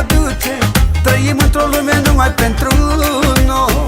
aduce. Trăim într-o lume numai pentru noi.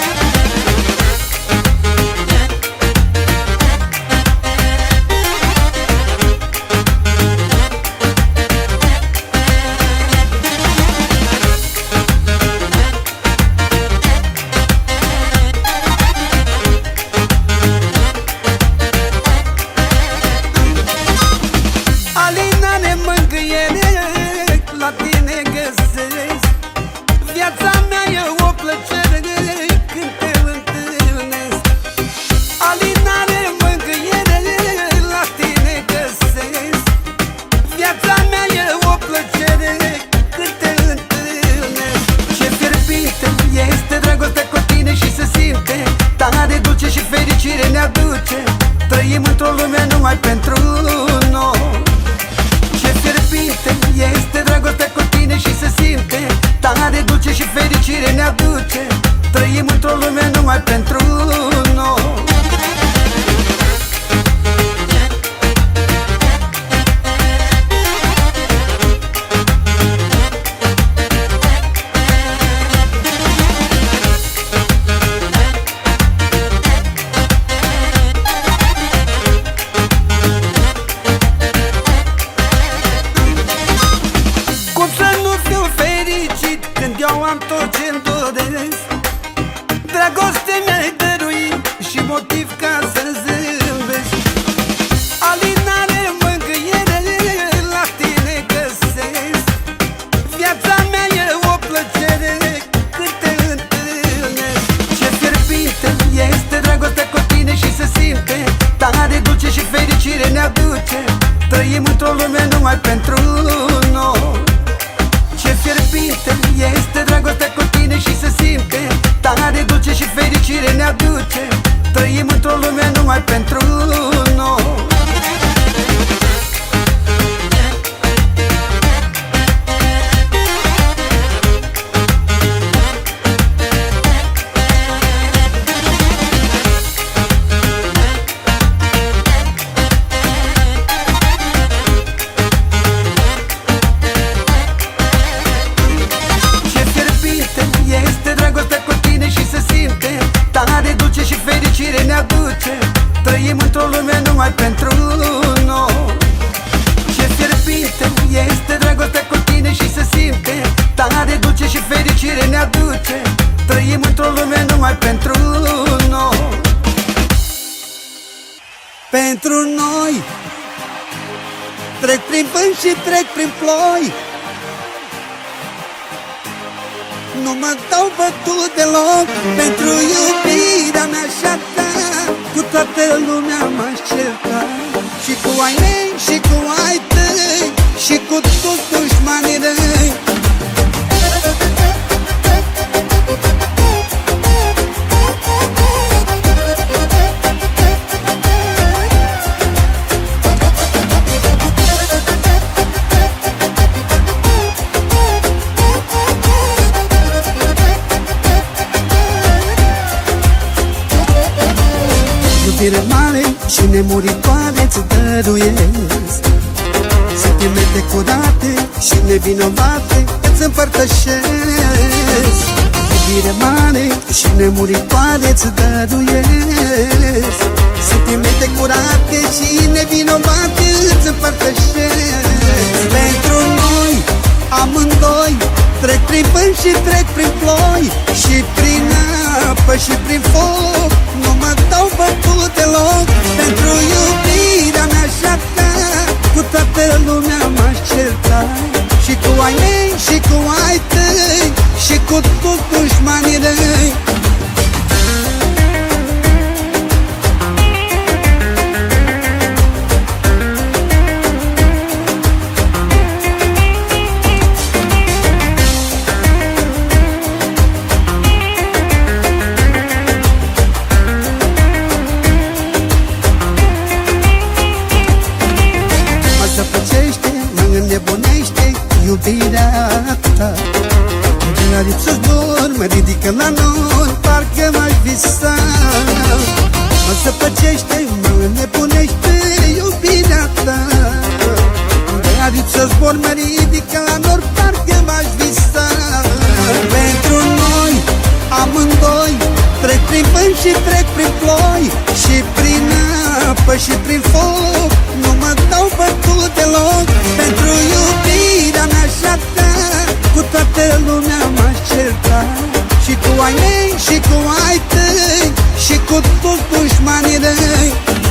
Alina-ne mângâiere, la tine găsesc. Viața mea e o plăcere când te întâlnesc. Alina-ne mângâiere, la tine găsesc. Viața mea e o plăcere când te întâlnesc. Ce fierbinte este dragostea cu tine și se simte, tare dulce și fericire ne aduce. Trăim într-o lume numai pentru noi. Ce fierbinte este dragostea cu tine și se simte, tare dulce și fericire ne aduce. Trăim într-o lume numai pentru noi. Cum să nu fiu fericit când eu am tot ce-mi doresc? Dragoste mi-ai dăruit și motiv ca să zâmbesc. Alinare, mângâiere, la tine găsesc. Viața mea e o plăcere când te întâlnesc. Ce fierbinte este dragostea cu tine și se simte, tare dulce și fericire ne aduce. Trăim într-o lume numai pentru noi. Ce fierbinte este dragostea cu tine și se simte, tare dulce și fericire ne aduce. Trăim într-o lume numai pentru noi. Tare dulce și fericire ne aduce. Trăim într-o lume numai pentru noi. Ce fierbinte este dragostea cu tine și se simte, tare dulce și fericire ne aduce. Trăim într-o lume numai pentru noi. Pentru noi trec prin vânt și trec prin ploi, nu mă dau bătut deloc. Pentru iubirea mea și-a ta, cu toată lumea m-aș certa. Și cu ai mei și cu ai tăi, și cu toți dușmanii răi. Iubire mare și nemuritoare-ți dăruiesc, sentimente curate și nevinovate îți împărtășesc. Iubire mare și nemuritoare-ți dăruiesc, sentimente curate și nevinovate îți împărtășesc. Pentru noi amândoi trec prin vânt și trec prin ploi, și prin apă și prin foc, nu mă dau bătut deloc. Pentru iubirea mea și-a ta, cu toată lumea m-aș certa. Și cu ai mei și cu ai tăi, și cu toți dușmanii răi. Iubirea ta, de aripi zbor, mă ridică la nori, parcă m-aș visa. Mă zăpăcește, mă înnebunește iubirea ta, de aripi zbor, mă ridică la nori, parcă m-aș visa. și trec prin ploi și prin apă și prin foc. Nu mă dau bătut deloc pentru iubirea mea și-a ta. Cu toată lumea m-aș certa, și cu ai mei și cu ai tăi, și cu toți dușmanii răi.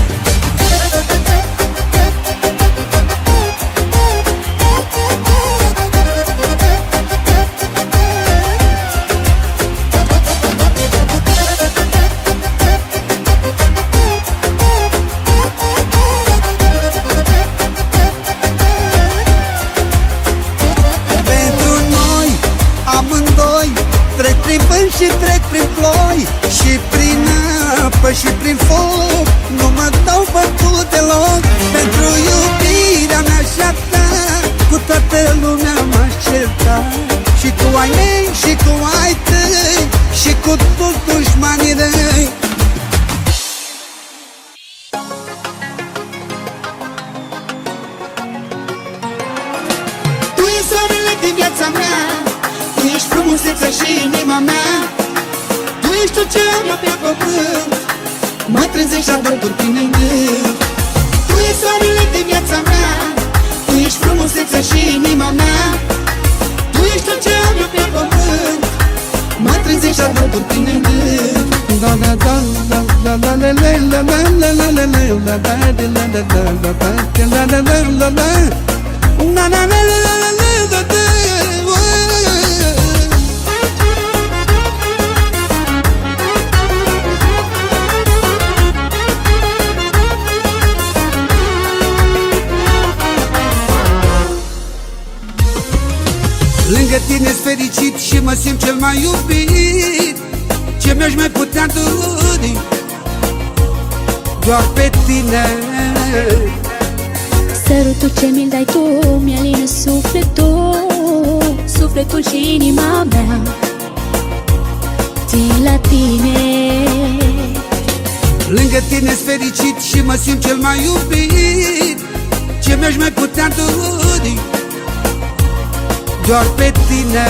Trec prin vânt și trec prin ploi și prin apă și prin foc. Nu mă dau bătut deloc pentru iubirea mea și-a ta. Cu toată lumea m-aș certa, și cu ai mei și cu ai tăi, și cu toți dușmanii răi. Tu ești soarele din viața mea, tu ești frumusețea și inima mea. Tu ești tot ce am eu pe pământ, mă trezești și adăpuri tine în gând. Tu ești soarele de viața mea, tu ești frumusețea și inima mea. Tu ești tot ce am eu pe pământ, mă trezești și adăpuri tine în gând. Da da da da da da la la la la la la la la la da da la la la la la la la la la la. Na na na la la la la la. Lângă tine-s fericit și mă simt cel mai iubit. Ce mi-aș mai putea dori doar pe tine. Sărutul ce mi-l dai tu mi-alină sufletul, sufletul și inima mea. Țin la tine. Lângă tine-s fericit și mă simt cel mai iubit. Ce mi-aș mai putea dori doar pe tine.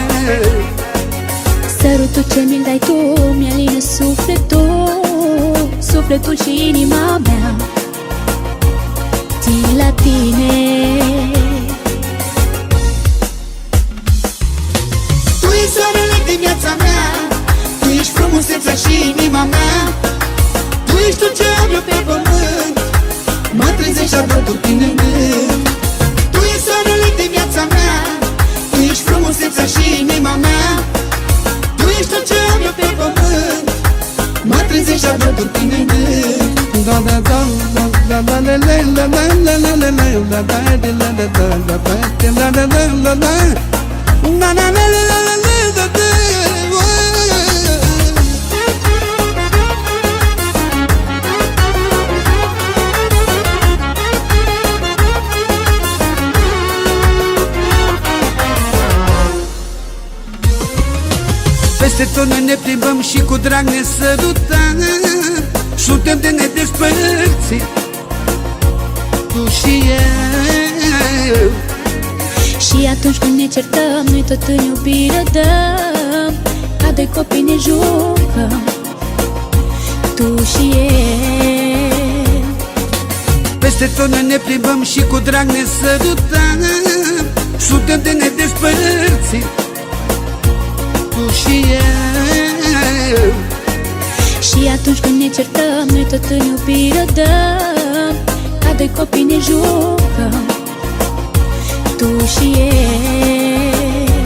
Sărutul ce mi-l dai tu mi-alină sufletul, sufletul și inima mea. Țin la tine. Tu ești soarele din viața mea, tu ești frumusețea și inima mea. Tu ești tot ce am eu pe pământ, mă trezești și adăpuri tine în gând. Tu ești soarele din viața mea, tu ești frumusețea și inima mea. Tu ești tot ce am eu pe pământ, mă trezești și adăpuri tine în gând. Da da da da da da la la la la la la la la la da da la la la la la la la la la. Na na na la la la la da da. Peste tot noi ne plimbăm și cu drag ne sărutăm. Suntem de nedespărțit, tu și eu. Și atunci când ne certăm, noi tot în iubire dăm. Ca doi copii ne jucăm, tu și eu. Peste tot noi ne plimbăm și cu drag ne sărutăm. Suntem de nedespărțit, tu și eu. Și atunci când ne certăm, noi tot în iubire dăm. Ca doi copii ne jucăm, tu și eu.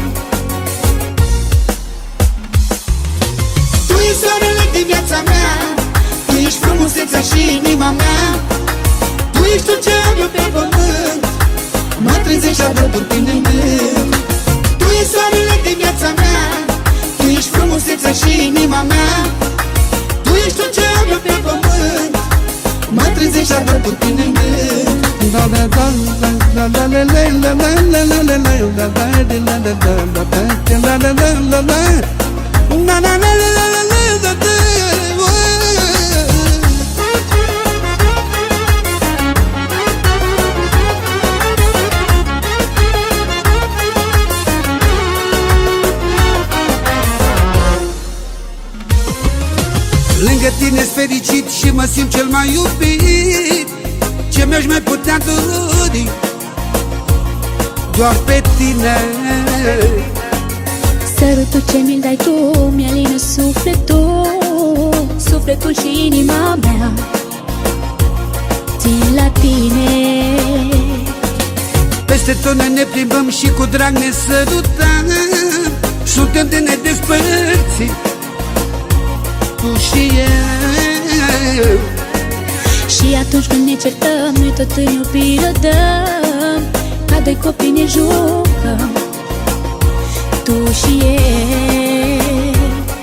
Tu ești soarele din viața mea, tu ești frumusețea și inima mea. Tu ești tot ce am eu pe pământ, mă trezești și adăpuri tine în gând. Tu ești soarele din viața mea, tu ești frumusețea și inima mea. Tu ești tot ce am eu pe pământ, mă trezești și adăpuri tine în gând. Da da da da da la la la la la la la la la la da da la la la la la la la la la. Na na na la la la la da da. tine-s fericit și mă simt cel mai iubit. Ce mi-aș mai putea dori? Doar pe tine. Sărutul ce mi-l dai tu mi-alină sufletul, sufletul și inima mea. Țin la tine. Peste tot noi ne plimbăm și cu drag ne sărutăm. Suntem de nedespărțit, tu și eu. Și atunci când ne certăm, noi tot în iubire dăm. Ca doi copii ne jucăm, tu și eu.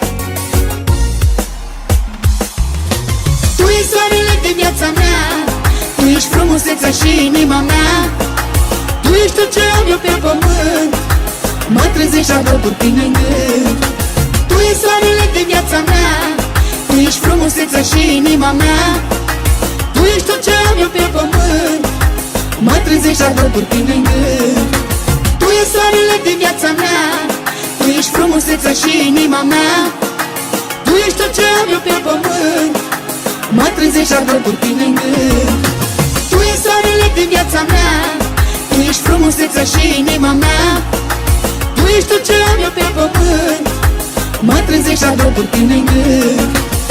Tu ești soarele de viața mea, tu ești frumusețea și inima mea. Tu ești tot ce am eu pe pământ, mă trezești alături tine în gând. Tu ești soarele de viața mea, tu ești frumusețea și inima mea. Tu ești tot ce am eu pe pământ, mă trezești alături tine în gând. Tu ești soarele de viața mea, tu ești frumusețea și inima mea. Tu ești tot ce am eu pe pământ, mă trezești alături tine în gând. Tu ești soarele de viața mea, tu ești frumusețea și inima mea. Tu ești tot ce am eu pe pământ, mă trezești alături tine în gând.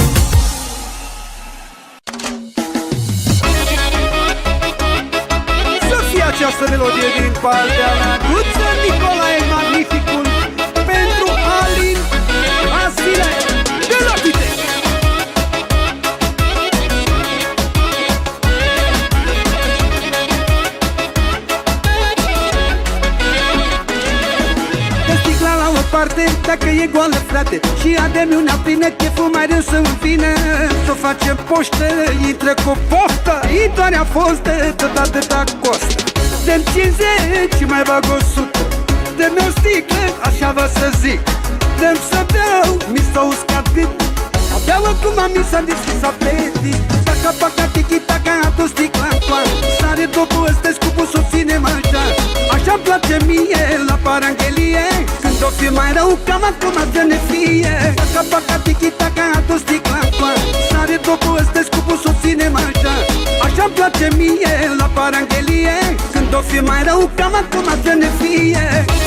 Această melodie din partea mea, Guță Nicolae, magnificul, pentru Alin Vasile de la Pitești. Dă sticla la o parte, dacă e goală, frate, și ademi una plină, cheful mai râs să-mi vină. S-o facem poștă, intră cu poftă, intoarea fostă, tot atâta costă. Dă-mi 50 și mai bag 100, dă-mi o sticlă, așa vă să zic. Dă-mi să beau, mi s-a uscat bit. Abia acum mi s-a deschis apetit. Taca, paca, tiki-taka, adu sticla în toan. Sare dopul ăsta-i scupul, s-o ținem așa. Așa-mi place mie la paranghelie. Când o fi mai rău, cam acum să ne fie. Taca, paca, tiki-taka, adu sticla în toan. Sare dopul ăsta-i scupul, s-o ținem așa. Așa-mi place mie la paranghelie. Când o fi mai rău, cam acum să ne fie.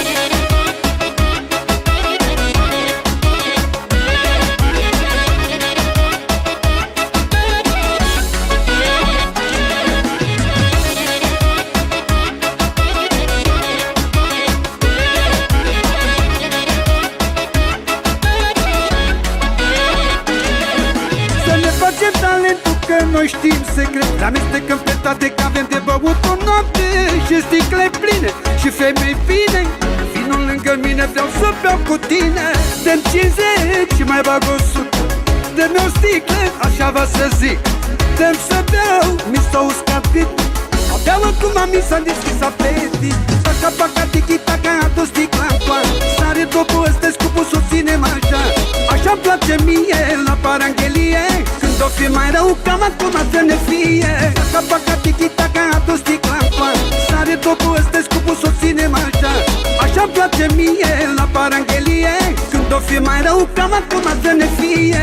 Noi știm secret, amestecăm pe toate, că avem de băut o noapte și sticle pline și femei bine. Vinul lângă mine, vreau să beau cu tine. Dă-mi 50 și mai bag 100, dă-mi o sticlă, așa va să zic. Dă-mi să beau, mi s-a uscat bit. Abia acum mi s-a deschis apetit. Taca, paca, tiki-taka, adu sticla în toan. Sare dopul ăsta-i scupul, s-o ținem așa. Așa-mi place mie la paranghelie. Când o fi mai rău, cam acum să ne fie. Taca, paca, tiki-taka, adu sticla în toan. Sare dopul ăsta-i scupul, s-o ținem așa. Așa-mi place mie la paranghelie. Când o fi mai rău, cam acum să ne fie.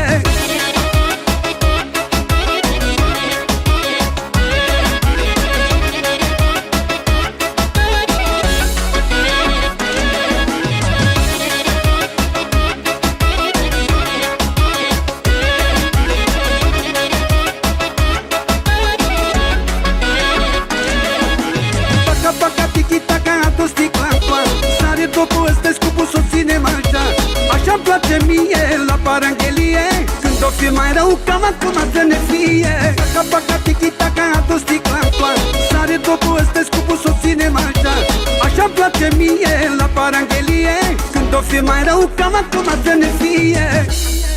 Dopul ăsta-i scupul, s-o ținem așa. Așa-mi place mie la paranghelie. Când o fi mai rău, cam acum să ne fie. Taca, paca, tiki-taka, adu sticla în toan. Sare dopul ăsta-i scupul, s-o ținem așa. Așa-mi place mie la paranghelie. Când o fi mai rău, cam acum să ne fie.